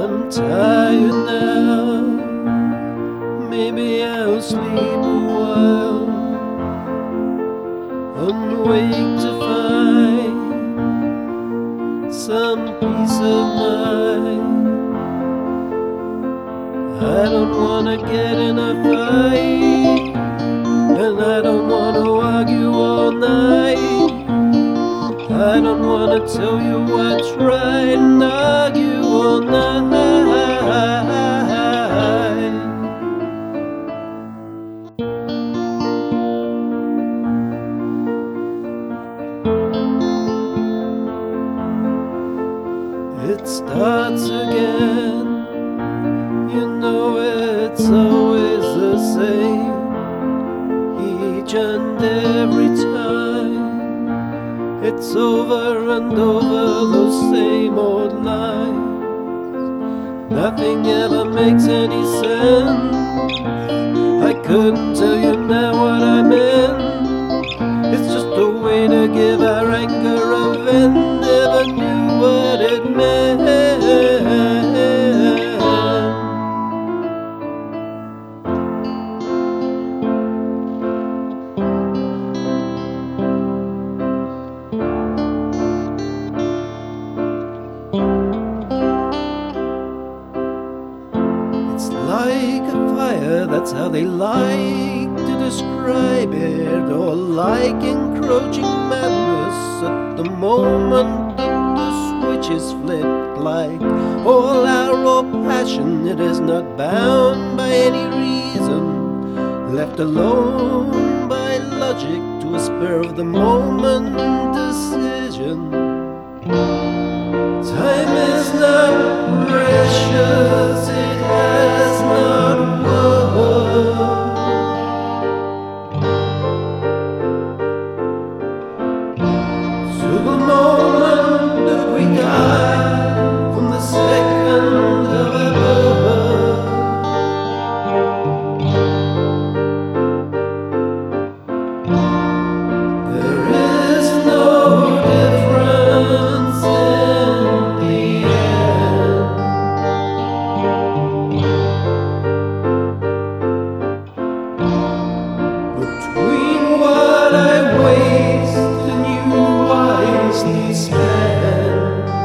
I'm tired now. Maybe I'll sleep a while and wake to find some peace of mind. I don't wanna get in a fight, and I don't wanna argue all night. I don't wanna tell you what's right and argue all night. It starts again, you know it's always the same, each and every time. It's over and over those same old lines. Nothing ever makes any sense. I couldn't tell you now what I meant. It's just a way to give our anger a vent. Never knew what it meant. It's like a fire, that's how they like to describe it, or like encroaching madness at the moment that the switch is flipped. Like all our raw passion, it is not bound by any reason, left alone by logic to a spur of the moment decision. Time is not precious, it has not worth. To the moment that we die, from the second of our birth. There is no difference in the end between what I waste and you wisely spend.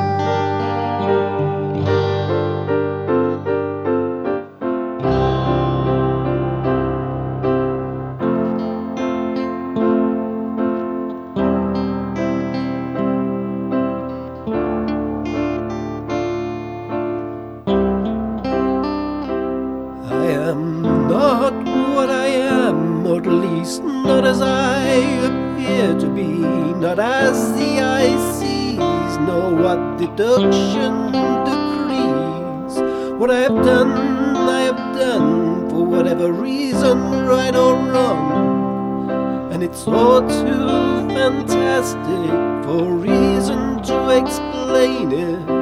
I am not what I am, or at least not as I appear to be, not as the eye sees, nor what deduction decrees. What I have done for whatever reason, right or wrong, and it's all too fantastic for reason to explain it.